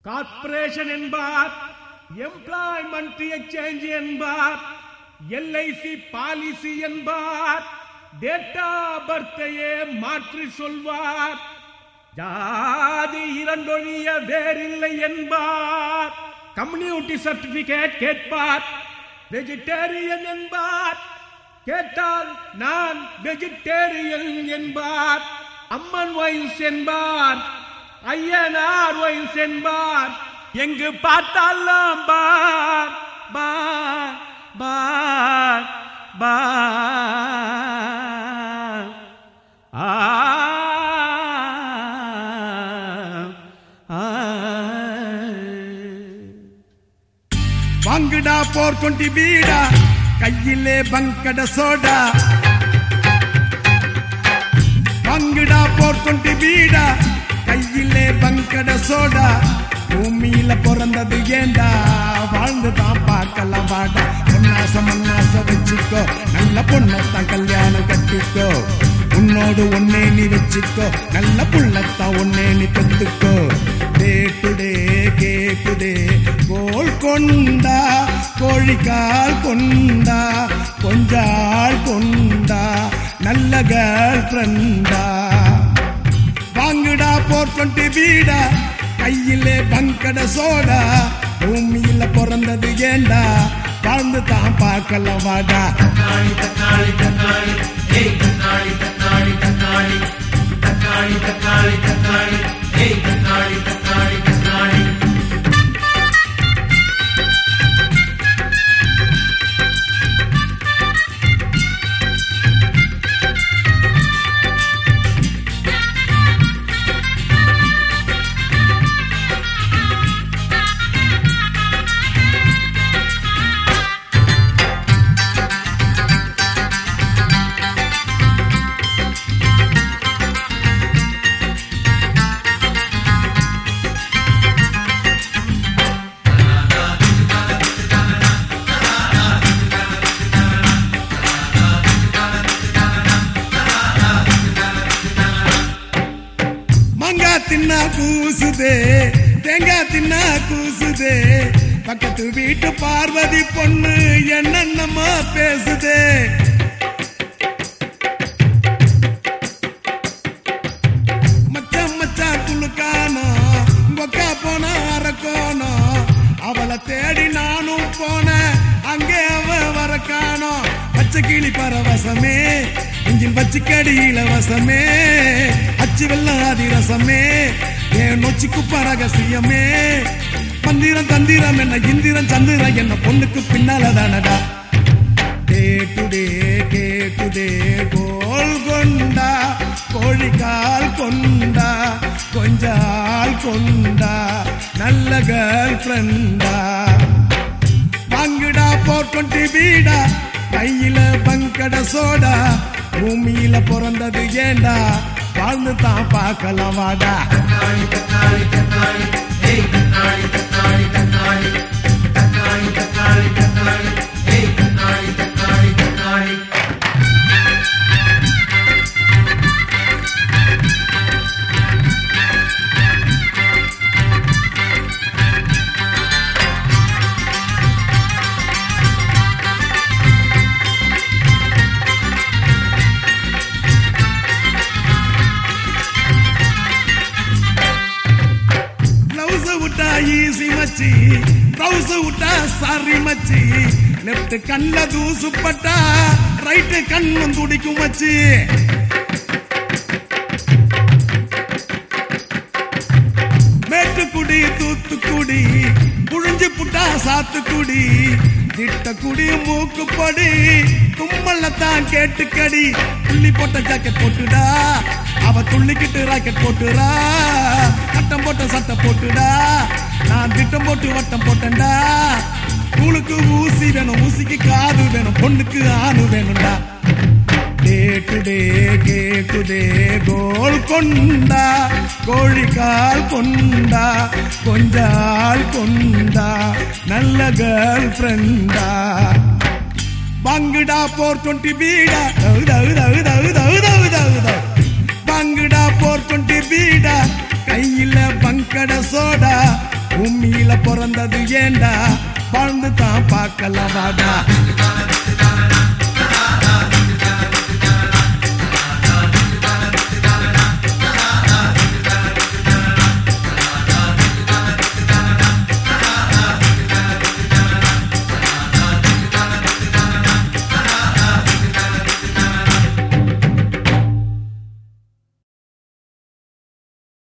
Corporation என்பார், employment exchange என்பார், LIC policy என்பார், டேட்டா பர்த்தையே மாற்றி சொல்வார், ஜாதி இரண்டொழிய வேறில்லை என்பார், கம்யூனிட்டி சர்டிபிகேட் கேட்பார், வெஜிடேரியன் என்பார், கேட்டால் நான் வெஜிடேரியன் என்பார், அம்மன் வைன்ஸ் என்பார், ஐயனார் வைன்ஸ் என்பார், எங்கு பார்த்தாலும் பார் பார் பார் பார். வாங்குடா 420 பீடா, கையிலே பங்கட சோடா. வாங்குடா 420 பீடா, கையிலே பங்கட சோடா. பூமியில பிறந்தது ஏண்டா, வாழ்ந்துதான் பார்க்கலாம் வாடா. பொன்னாச மண்ணாச வச்சுக்கோ, நல்ல பொண்ணத்தான் கல்யாணம் கட்டிக்கோ. உன்னோடு ஒன்னே நீ வச்சுக்கோ, நல்ல புள்ளத்தான் ஒன்னே நீ பெத்துக்கோ. டே டுடே கேக்குதே கோல் கொண்டா, கோழிக்கால் கொண்டா, கொஞ்சாள் கொண்டா, நல்ல கேர்ள் ஃப்ரெண்டா. வாங்குடா 420 பீடா, கையிலே பங்கட சோடா. பூமியில பிறந்தது ஏண்டா, வாழ்ந்து தான் பார்க்கலாம் வாடா. தக்காளி தக்காளி தக்காளி ஏய் தக்காளி தக்காளி தக்காளி தக்காளி தக்காளி தக்காளி ஏய் தக்காளி தக்காளி தக்காளி. தின்னா கூசுதே, தேங்காய் தின்னா கூசுதே. பக்கத்து வீட்டு பார்வதி பொண்ணு என்னென்னமா பேசுதே. மச்சான் மச்சான் துளுக்கானோ, கொக்கா போனா அரக்கோனோ. அவளை தேடி நானும் போன, அங்கே அவ வரக்கானோ. பச்சை கிளி பரவசமே, இஞ்சின் பச்சிக்கடி இலவசமே, அச்சு வெள்ளம் அதிரசமே, என் நொச்சிக்கு பரகசியமே. மந்திரம் தந்திரம் என்ன, இந்திரம் சந்திரம் என்ன, பொண்ணுக்கு பின்னால தானடா. டே டுடே கேக்குதே கோல் கொண்டா, கோழிக்கால் கொண்டா, கொஞ்சாள் கொண்டா, நல்ல கேர்ள் ஃப்ரெண்டா. வாங்குடா 420 பீடா, கையில பங்கட சோடா. பூமியில பிறந்தது ஏண்டா, வாழ்ந்து தான் பார்க்கலாம் வாடா. தக்காளி தக்காளி தக்காளி ஏய் தக்காளி தக்காளி தக்காளி தக்காளி தக்காளி தக்காளி ஏய் தக்காளி தக்காளி தக்காளி. ஈசி மச்சி, ப்ளவுஸ் விட்டா சாரி மச்சி. லெப்ட் கண்ல தூசு பட்டா, ரைட் கண்ணும் துடிக்கும் மச்சி. மேட்டுக்குடி தூத்துக்குடி, புழிஞ்சு புட்டா சாத்துக்குடி. திட்டக்குடி மூக்குப்படி, தும்மல்லத்தான் கேட்டுக்கடி. புள்ளி போட்ட ஜாக்கெட் போட்டுடா, அவ துள்ளிக்கிட்டு ராக்கெட் போட்டுடா. கட்டம் போட்ட சட்டை போட்டுடா, நான் திட்டம் போட்டு வட்டம் போட்டேன்டா. தூளுக்கு ஊசி வேணும், ஊசிக்கு காது வேணும், பொண்ணுக்கு ஆணு வேணும்டா. டே டுடே கேக்குதே கோல் கொண்டா, கோழிக்கால் கொண்டா, கொஞ்சாள் கொண்டா, நல்ல கேர்ள் ஃப்ரெண்டா. வாங்குடா 420 பீடா, வாங்குடா 420 பீடா, கையில பங்கட சோடா. பூமியில பிறந்தது ஏண்டா வாழ்ந்து தான் பார்க்கலாம் வாடா.